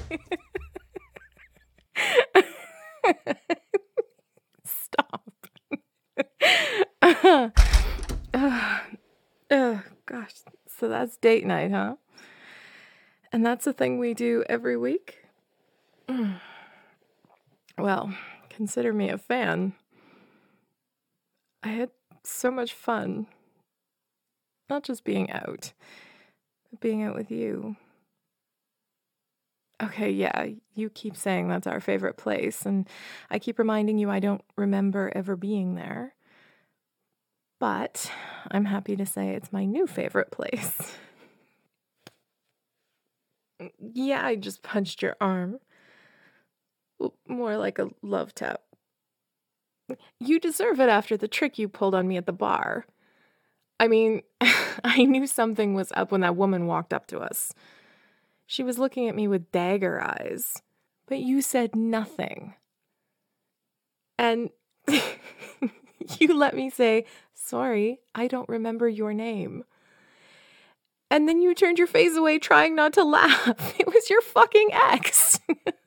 Stop. Gosh. So that's date night, huh? And that's a thing we do every week? Well, consider me a fan. I had so much fun. Not just being out, but being out with you. Okay, yeah, you keep saying that's our favorite place, and I keep reminding you I don't remember ever being there. But I'm happy to say it's my new favorite place. Yeah, I just punched your arm. More like a love tap. You deserve it after the trick you pulled on me at the bar. I mean, I knew something was up when that woman walked up to us. She was looking at me with dagger eyes, but you said nothing. And you let me say, sorry, I don't remember your name. And then you turned your face away trying not to laugh. It was your fucking ex.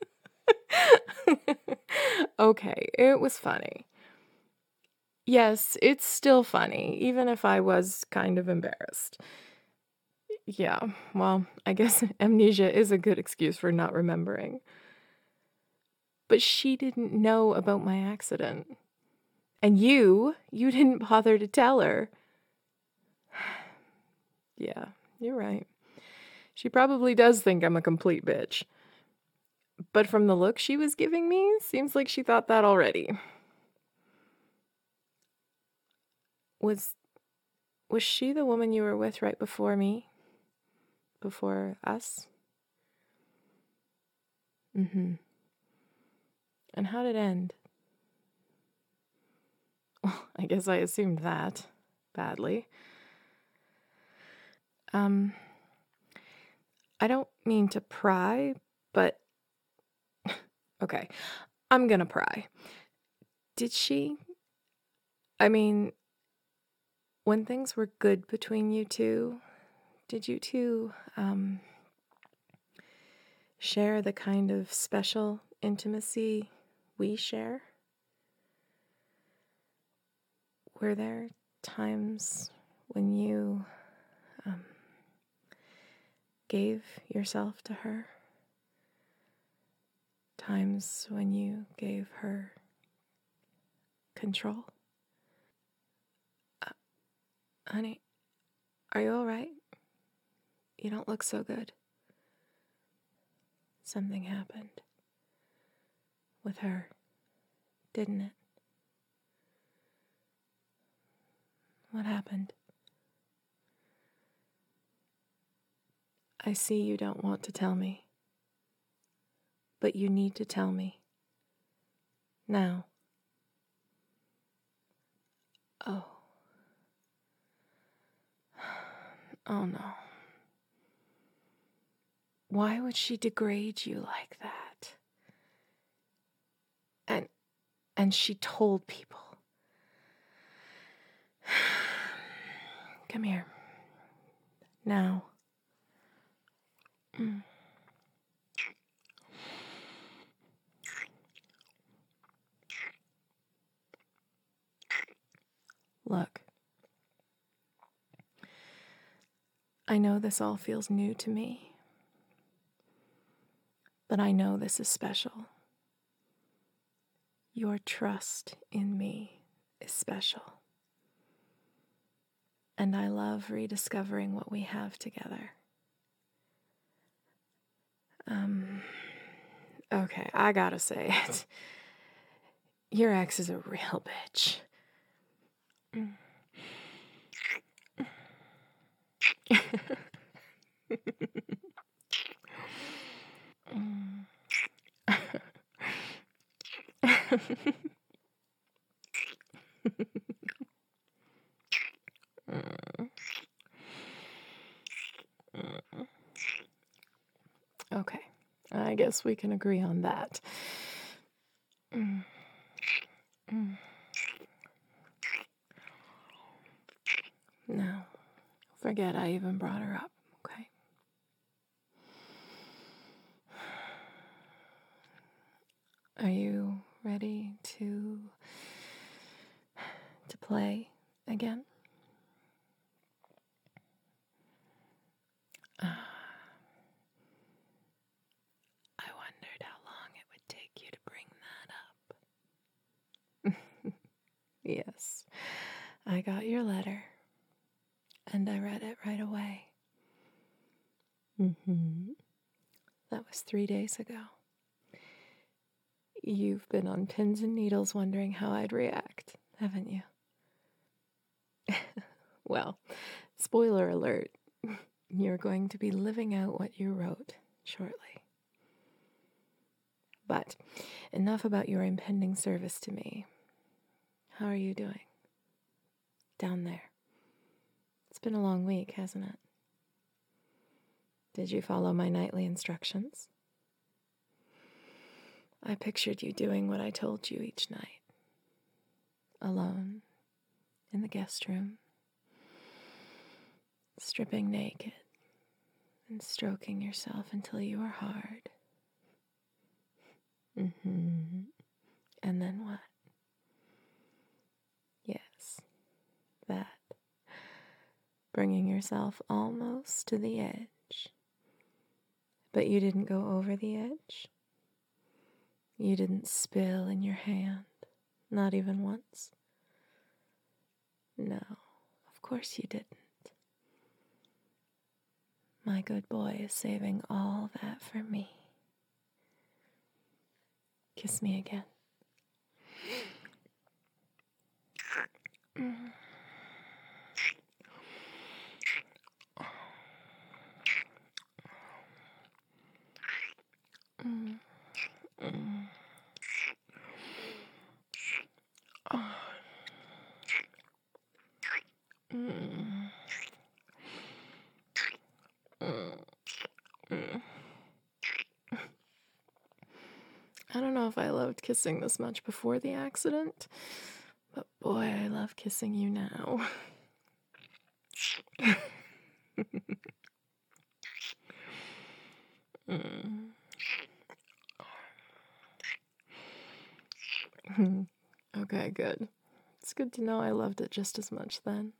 Okay, it was funny. Yes, it's still funny, even if I was kind of embarrassed. Yeah, well, I guess amnesia is a good excuse for not remembering. But she didn't know about my accident. And you didn't bother to tell her. Yeah, you're right. She probably does think I'm a complete bitch. But from the look she was giving me, seems like she thought that already. Was she the woman you were with right before me? Before us? Mm-hmm. And how'd it end? Well, I guess I assumed that. Badly. I don't mean to pry, but... Okay, I'm gonna pry. Did she... I mean, when things were good between you two, did you two, share the kind of special intimacy we share? Were there times when you gave yourself to her? Times when you gave her control? Honey, are you all right? You don't look so good. Something happened with her, didn't it? What happened? I see you don't want to tell me, but you need to tell me. Now. Oh. Oh no. Why would she degrade you like that? And she told people. Come here. Now. Look. I know this all feels new to me, but I know this is special. Your trust in me is special. And I love rediscovering what we have together. Okay, I gotta say it. Your ex is a real bitch. Okay, I guess we can agree on that. No, forget I even brought her up, okay? Are you ready to play again? I wondered how long it would take you to bring that up. Yes, I got your letter, and I read it right away. That was 3 days ago. You've been on pins and needles wondering how I'd react, haven't you? Well, spoiler alert, you're going to be living out what you wrote shortly. But enough about your impending service to me. How are you doing? Down there. It's been a long week, hasn't it? Did you follow my nightly instructions? I pictured you doing what I told you each night. Alone, in the guest room, stripping naked and stroking yourself until you were hard. And then what? Yes, that. Bringing yourself almost to the edge. But you didn't go over the edge. You didn't spill in your hand, not even once. No, of course you didn't. My good boy is saving all that for me. Kiss me again. I don't know if I loved kissing this much before the accident, but boy, I love kissing you now. Okay, good. It's good to know I loved it just as much then.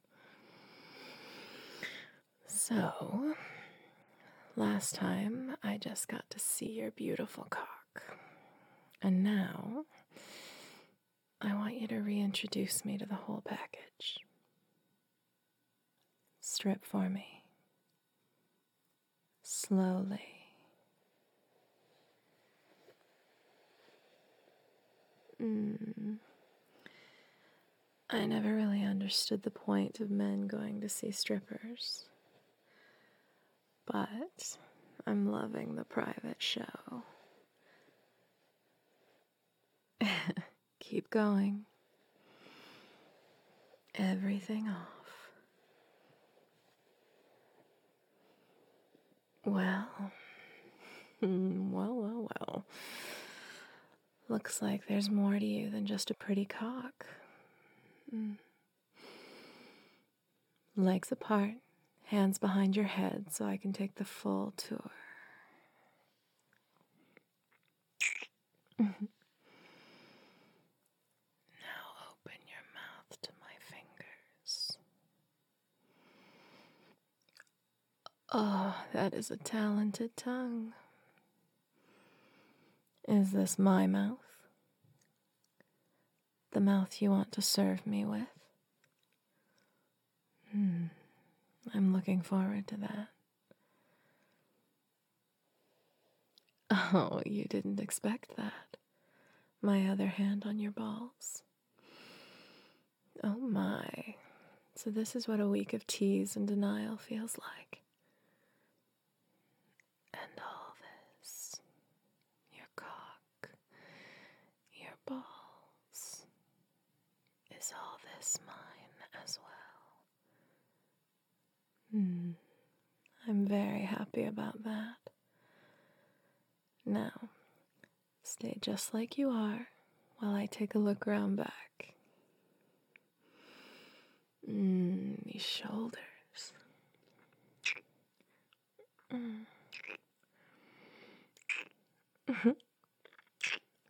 So, last time I just got to see your beautiful cock. And now, I want you to reintroduce me to the whole package. Strip for me. Slowly. I never really understood the point of men going to see strippers. But I'm loving the private show. Keep going. Everything off. Well. Well. Looks like there's more to you than just a pretty cock. Legs apart, hands behind your head so I can take the full tour. Now open your mouth to my fingers. Oh, that is a talented tongue. Is this my mouth? The mouth you want to serve me with? I'm looking forward to that. Oh, you didn't expect that. My other hand on your balls. Oh my. So this is what a week of tease and denial feels like. And all this. Your cock. Your balls. Is all this mine as well? I'm very happy about that. Now, stay just like you are while I take a look around back. These shoulders.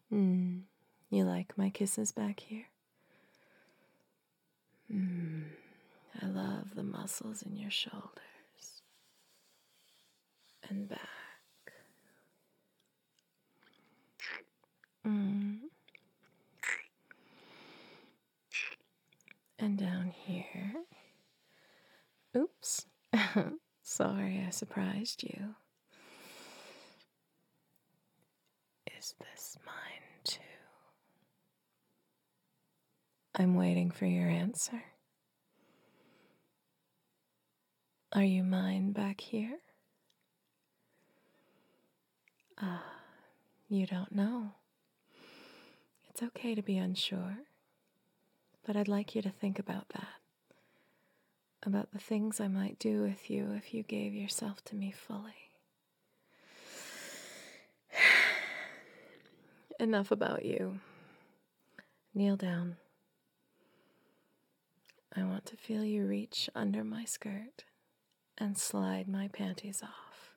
Hmm. You like my kisses back here? Hmm. I love the muscles in your shoulders and back. Hmm. And down here. Oops. Sorry I surprised you. Is this mine too? I'm waiting for your answer. Are you mine back here? You don't know. It's okay to be unsure, but I'd like you to think about that. About the things I might do with you if you gave yourself to me fully. Enough about you. Kneel down. I want to feel you reach under my skirt and slide my panties off.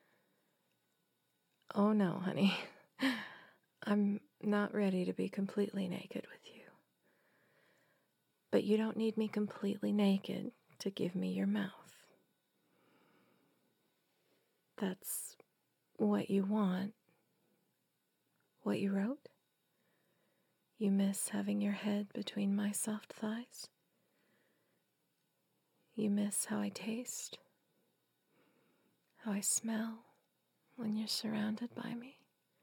Oh no, honey. I'm not ready to be completely naked with you. But you don't need me completely naked to give me your mouth. That's what you want. What you wrote? You miss having your head between my soft thighs? You miss how I taste? How I smell when you're surrounded by me?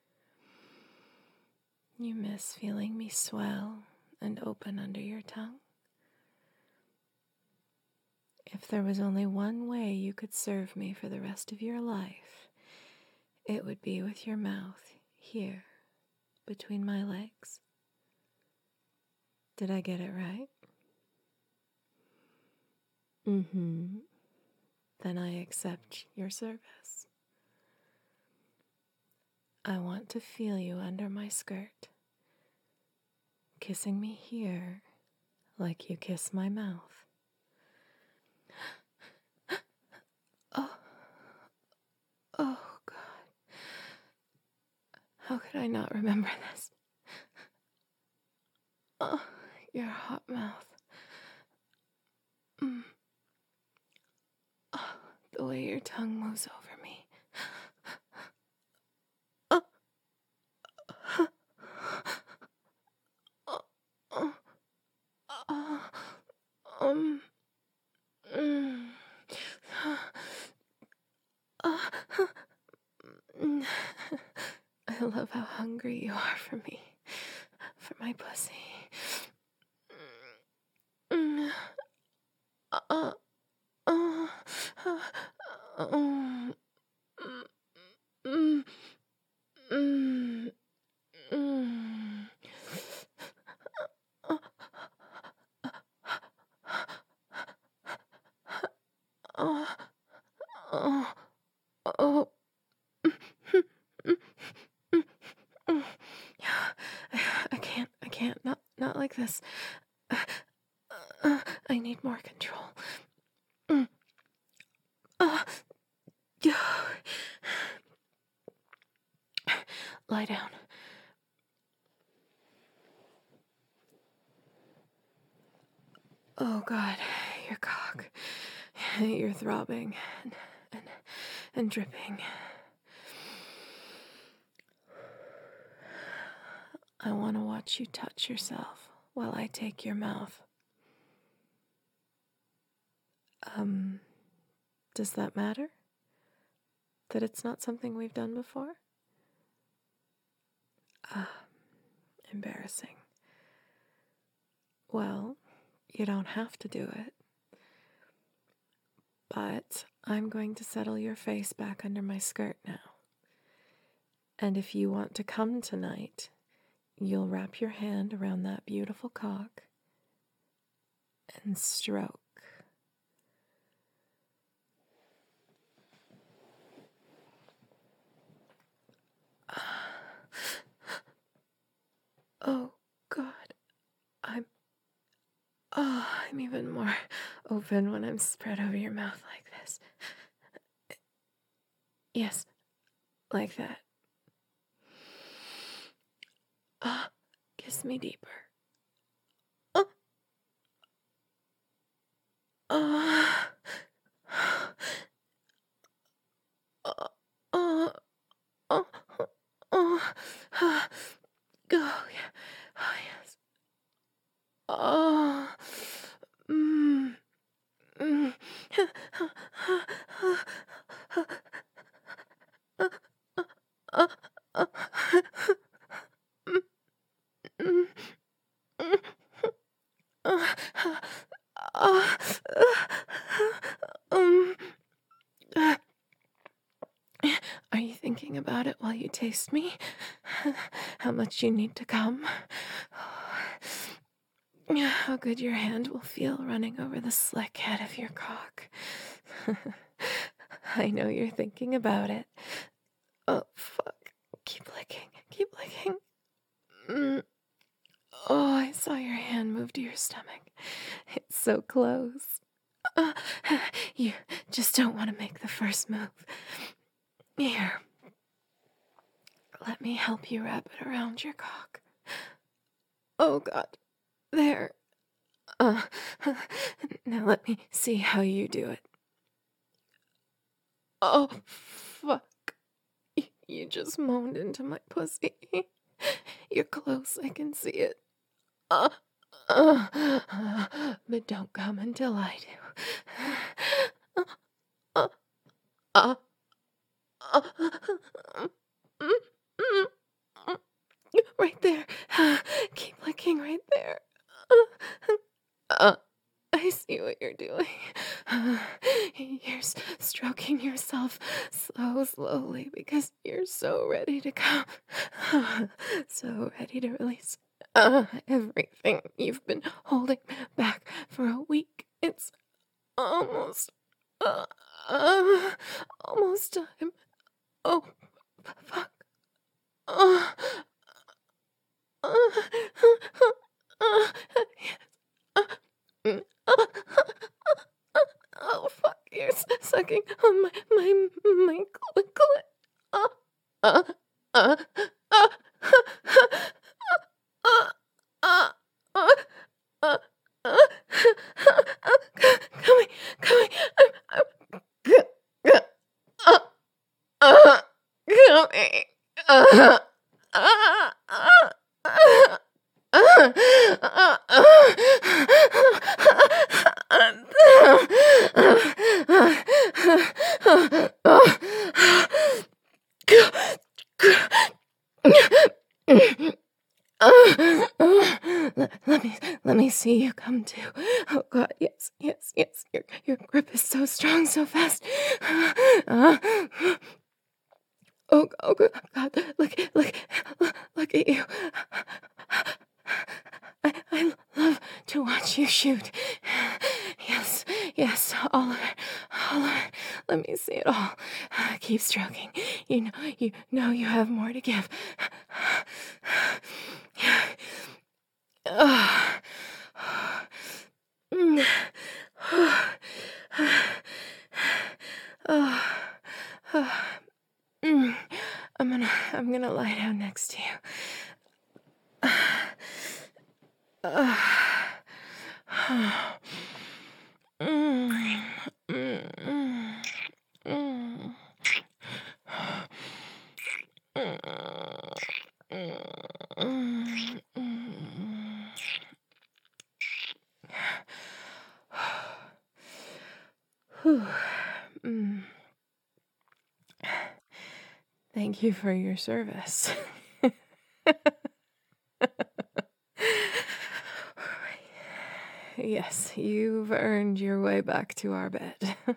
You miss feeling me swell and open under your tongue? If there was only one way you could serve me for the rest of your life, it would be with your mouth here, between my legs. Did I get it right? Mm-hmm. Then I accept your service. I want to feel you under my skirt, kissing me here like you kiss my mouth. Oh, oh God. How could I not remember this? Oh, your hot mouth. Oh, the way your tongue moves over me. Oh. Oh. Oh. Um. Mm. I love how hungry you are for me, for my pussy. Mm. Uh, uh, um, mm, mm, mm. Oh, oh, oh. I can't, not like this. I need more control. Lie down. Oh God, your cock. You're throbbing and dripping. I want to watch you touch yourself while I take your mouth. Does that matter? That it's not something we've done before? Embarrassing. Well, you don't have to do it. But I'm going to settle your face back under my skirt now. And if you want to come tonight, you'll wrap your hand around that beautiful cock and stroke. Oh, God. I'm even more open when I'm spread over your mouth like this. Yes, like that. Kiss me deeper. Uh, uh, uh, uh, uh, uh, Go, yeah. Oh, yes. Oh, mm, mm. Um, are you thinking about it while you taste me? How much you need to come? How good your hand will feel running over the slick head of your cock. I know you're thinking about it. Oh, fuck. Keep licking. Keep licking. Oh, I saw your hand move to your stomach. It's so close. You just don't want to make the first move. Here. Let me help you wrap it around your cock. Oh, God. There. Now let me see how you do it. Oh, fuck. You just moaned into my pussy. You're close, I can see it. But don't come until I do. Right there. Keep licking right there. I see what you're doing. You're stroking yourself slowly because you're so ready to come. So ready to release everything you've been holding back for a week. It's almost, almost time. Oh, fuck. Oh, fuck, you're sucking on my clit. Uh, uh, uh, coming, coming, coming, let me see you come to. Oh God, yes. Your grip is so strong, so fast. Oh God, look at you. I love to watch you shoot. Yes, all of it. Let me see it all. Keep stroking. You know you have more to give. I'm gonna lie down next to you. Thank you for your service. Yes, you've earned your way back to our bed.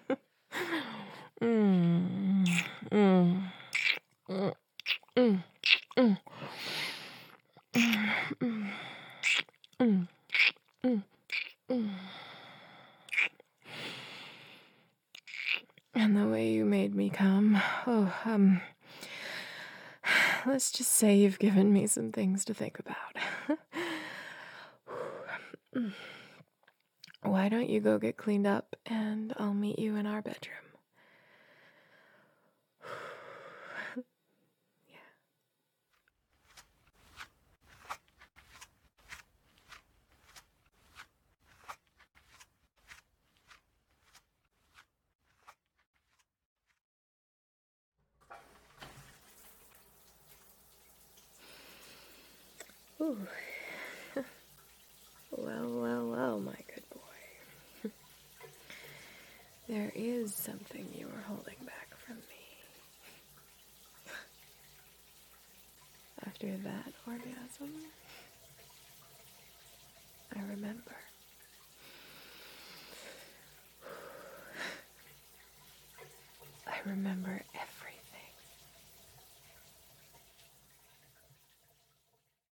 And the way you made me come, let's just say you've given me some things to think about. Why don't you go get cleaned up and I'll meet you in our bedroom? Ooh. Well, well, well, my good boy. There is something you were holding back from me. After that orgasm,